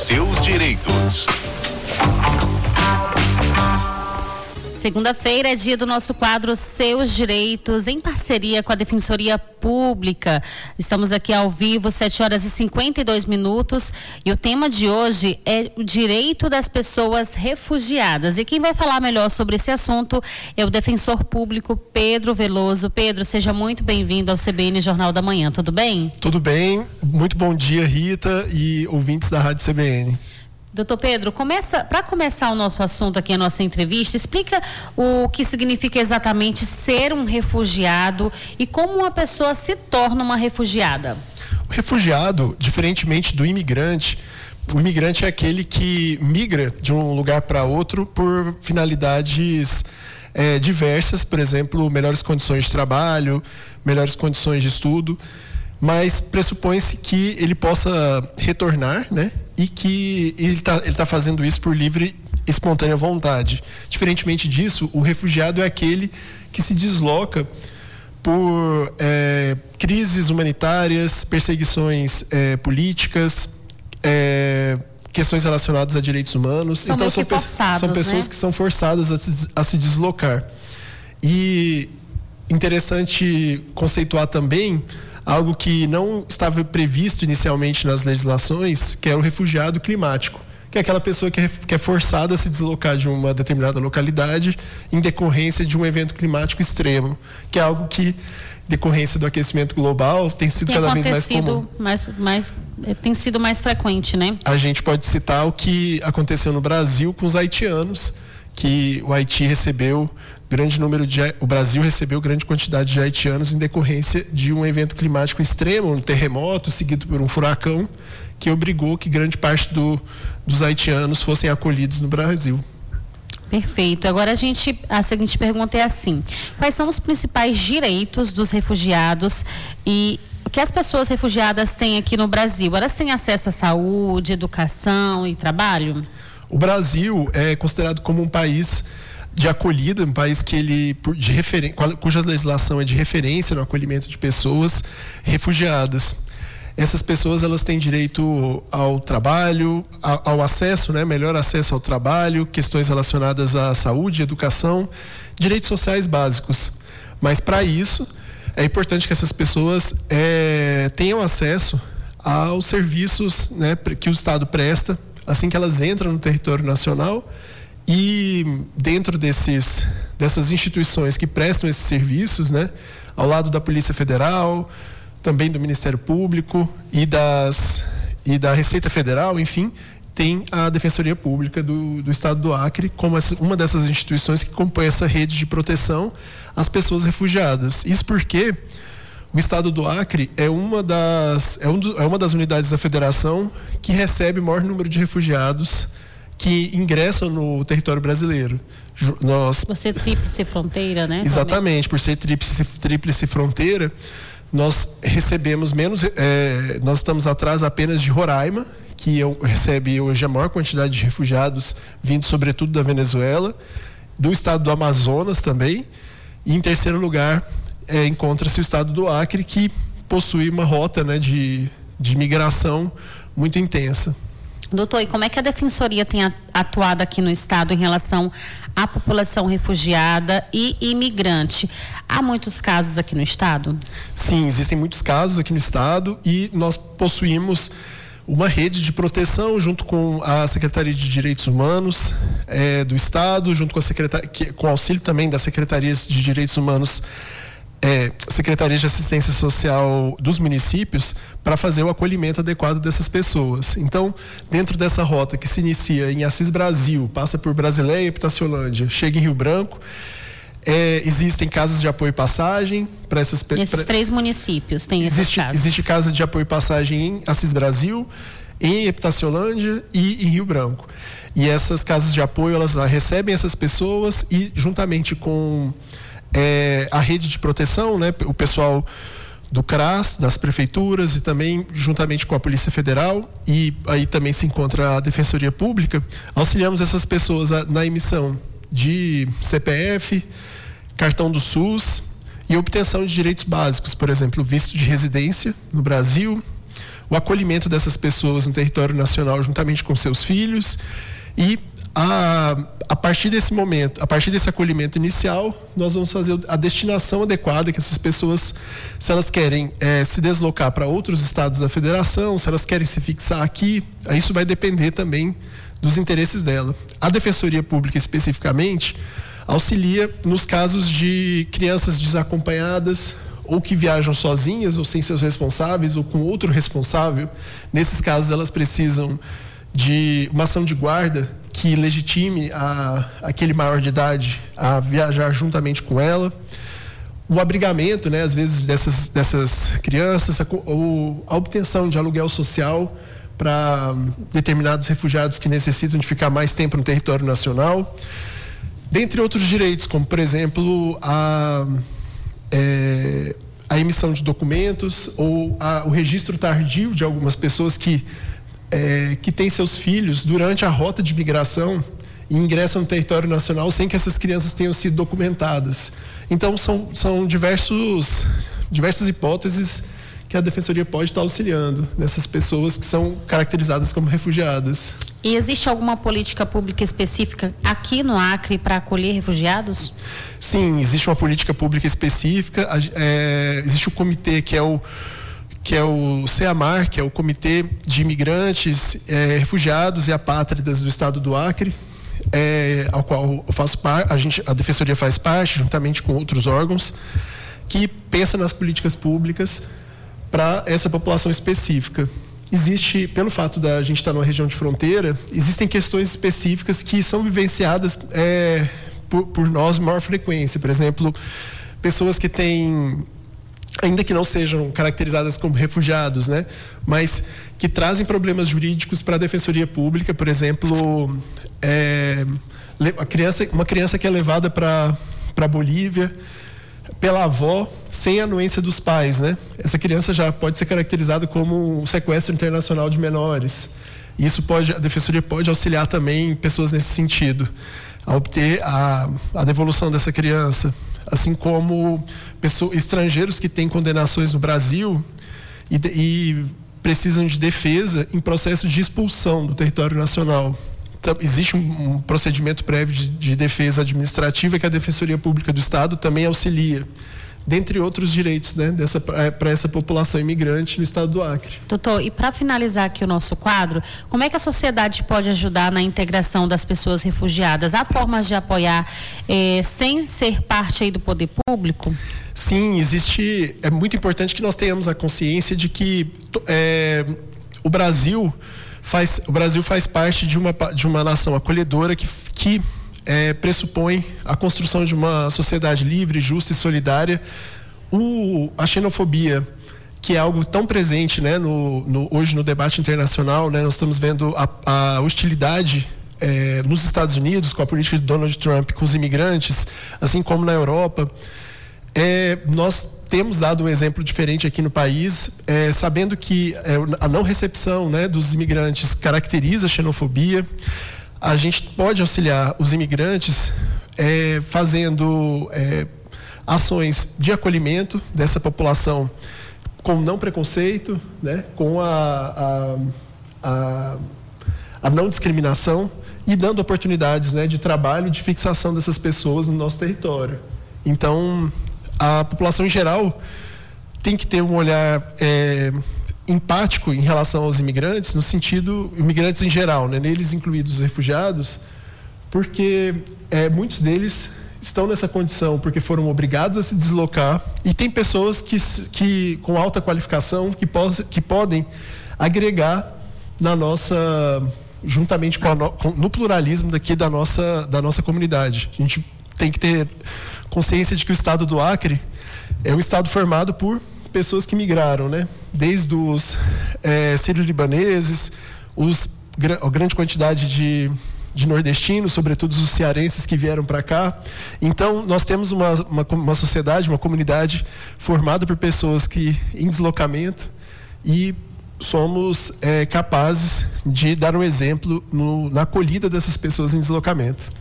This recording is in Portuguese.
seus direitos. Segunda-feira é dia do nosso quadro Seus Direitos, em parceria com a Defensoria Pública. Estamos aqui ao vivo, 7h52, e o tema de hoje é o direito das pessoas refugiadas. E quem vai falar melhor sobre esse assunto é o defensor público Pedro Veloso. Pedro, seja muito bem-vindo ao CBN Jornal da Manhã, tudo bem? Tudo bem, muito bom dia, Rita e ouvintes da Rádio CBN. Doutor Pedro, para começar o nosso assunto aqui, a nossa entrevista, explica o que significa exatamente ser um refugiado e como uma pessoa se torna uma refugiada. O refugiado, diferentemente do imigrante, o imigrante é aquele que migra de um lugar para outro por finalidades diversas, por exemplo, melhores condições de trabalho, melhores condições de estudo, mas pressupõe-se que ele possa retornar, né? E que ele tá fazendo isso por livre e espontânea vontade. Diferentemente disso, o refugiado é aquele que se desloca por crises humanitárias, perseguições políticas, questões relacionadas a direitos humanos. Então são pessoas, né, que são forçadas a se deslocar. E interessante conceituar também algo que não estava previsto inicialmente nas legislações, que é o refugiado climático, que é aquela pessoa que é forçada a se deslocar de uma determinada localidade em decorrência de um evento climático extremo, que é algo que, decorrência do aquecimento global, tem sido cada vez mais comum. Tem sido mais frequente, né? A gente pode citar o que aconteceu no Brasil com os haitianos, que o Haiti recebeu o Brasil recebeu grande quantidade de haitianos em decorrência de um evento climático extremo, um terremoto seguido por um furacão, que obrigou que grande parte dos haitianos fossem acolhidos no Brasil. Perfeito. Agora a seguinte pergunta é assim: quais são os principais direitos dos refugiados e o que as pessoas refugiadas têm aqui no Brasil? Elas têm acesso à saúde, educação e trabalho? O Brasil é considerado como um país de acolhida, um país que cuja legislação é de referência no acolhimento de pessoas refugiadas. Essas pessoas, elas têm direito ao trabalho, ao acesso, né, melhor acesso ao trabalho, questões relacionadas à saúde, educação, direitos sociais básicos. Mas para isso é importante que essas pessoas tenham acesso aos serviços, né, que o Estado presta assim que elas entram no território nacional. E dentro dessas instituições que prestam esses serviços, né, ao lado da Polícia Federal, também do Ministério Público e da Receita Federal, enfim, tem a Defensoria Pública do Estado do Acre como uma dessas instituições que compõe essa rede de proteção às pessoas refugiadas. Isso porque o Estado do Acre é uma das unidades da Federação que recebe o maior número de refugiados que ingressam no território brasileiro. Por ser tríplice fronteira, né? Exatamente, por ser tríplice fronteira, nós recebemos menos, nós estamos atrás apenas de Roraima, que recebe hoje a maior quantidade de refugiados, vindo sobretudo da Venezuela, do estado do Amazonas também, e em terceiro lugar encontra-se o estado do Acre, que possui uma rota, né, de migração muito intensa. Doutor, e como é que a Defensoria tem atuado aqui no Estado em relação à população refugiada e imigrante? Há muitos casos aqui no Estado? Sim, existem muitos casos aqui no Estado e nós possuímos uma rede de proteção junto com a Secretaria de Direitos Humanos do Estado, junto com o auxílio também das Secretarias de Direitos Humanos, Secretaria de Assistência Social dos municípios, para fazer o acolhimento adequado dessas pessoas. Então, dentro dessa rota que se inicia em Assis Brasil, passa por Brasileia e Epitaciolândia, chega em Rio Branco, existem casas de apoio e passagem para essas pessoas. Nesses 3 municípios tem essas casas. Existe casa de apoio e passagem em Assis Brasil, em Epitaciolândia e em Rio Branco. E essas casas de apoio, elas recebem essas pessoas e, juntamente com a rede de proteção, né, o pessoal do CRAS, das prefeituras e também juntamente com a Polícia Federal, e aí também se encontra a Defensoria Pública, auxiliamos essas pessoas na emissão de CPF, cartão do SUS e obtenção de direitos básicos, por exemplo, visto de residência no Brasil, o acolhimento dessas pessoas no território nacional juntamente com seus filhos e a partir desse momento, a partir desse acolhimento inicial, nós vamos fazer a destinação adequada que essas pessoas, se elas querem se deslocar para outros estados da federação, se elas querem se fixar aqui, isso vai depender também dos interesses dela. A Defensoria Pública, especificamente, auxilia nos casos de crianças desacompanhadas ou que viajam sozinhas ou sem seus responsáveis ou com outro responsável. Nesses casos, elas precisam de uma ação de guarda que legitime aquele maior de idade a viajar juntamente com ela. O abrigamento, né, às vezes, dessas crianças, a obtenção de aluguel social para determinados refugiados que necessitam de ficar mais tempo no território nacional. Dentre outros direitos, como, por exemplo, a emissão de documentos ou o registro tardio de algumas pessoas que têm seus filhos durante a rota de migração e ingressam no território nacional sem que essas crianças tenham sido documentadas. Então, são diversas hipóteses que a Defensoria pode estar auxiliando nessas pessoas que são caracterizadas como refugiadas. E existe alguma política pública específica aqui no Acre para acolher refugiados? Sim, existe uma política pública específica. Existe o comitê que é o CEAMAR, que é o Comitê de Imigrantes, Refugiados e Apátridas do Estado do Acre, ao qual eu faço parte, a Defensoria faz parte, juntamente com outros órgãos, que pensa nas políticas públicas para essa população específica. Existe, pelo fato da gente estar numa região de fronteira, existem questões específicas que são vivenciadas por nós com maior frequência. Por exemplo, pessoas que têm, ainda que não sejam caracterizadas como refugiados, né, mas que trazem problemas jurídicos para a Defensoria Pública. Por exemplo, uma criança que é levada para a Bolívia pela avó sem a anuência dos pais, né? Essa criança já pode ser caracterizada como um sequestro internacional de menores. Isso a Defensoria pode auxiliar também pessoas nesse sentido, a obter a devolução dessa criança, assim como estrangeiros que têm condenações no Brasil e precisam de defesa em processo de expulsão do território nacional. Então, existe um procedimento prévio de defesa administrativa que a Defensoria Pública do Estado também auxilia, dentre outros direitos, né, para essa população imigrante no estado do Acre. Doutor, e para finalizar aqui o nosso quadro, como é que a sociedade pode ajudar na integração das pessoas refugiadas? Há formas de apoiar sem ser parte aí do poder público? Sim, existe. É muito importante que nós tenhamos a consciência de que o Brasil faz parte de uma nação acolhedora que pressupõe a construção de uma sociedade livre, justa e solidária. A xenofobia, que é algo tão presente, né, hoje no debate internacional, né, nós estamos vendo a hostilidade nos Estados Unidos com a política de Donald Trump com os imigrantes, assim como na Europa. Nós temos dado um exemplo diferente aqui no país, sabendo que a não recepção, né, dos imigrantes caracteriza a xenofobia. A gente pode auxiliar os imigrantes fazendo ações de acolhimento dessa população com não preconceito, né, com a não discriminação e dando oportunidades, né, de trabalho e de fixação dessas pessoas no nosso território. Então, a população em geral tem que ter um olhar empático em relação aos imigrantes, no sentido, imigrantes em geral, né, neles incluídos os refugiados, porque muitos deles estão nessa condição porque foram obrigados a se deslocar, e tem pessoas que com alta qualificação que podem agregar na nossa, juntamente no pluralismo daqui da nossa comunidade. A gente tem que ter consciência de que o estado do Acre é um estado formado por pessoas que migraram, né? Desde os sírio-libaneses, a grande quantidade de nordestinos, sobretudo os cearenses que vieram para cá. Então, nós temos uma sociedade, uma comunidade formada por pessoas em deslocamento, e somos capazes de dar um exemplo na acolhida dessas pessoas em deslocamento.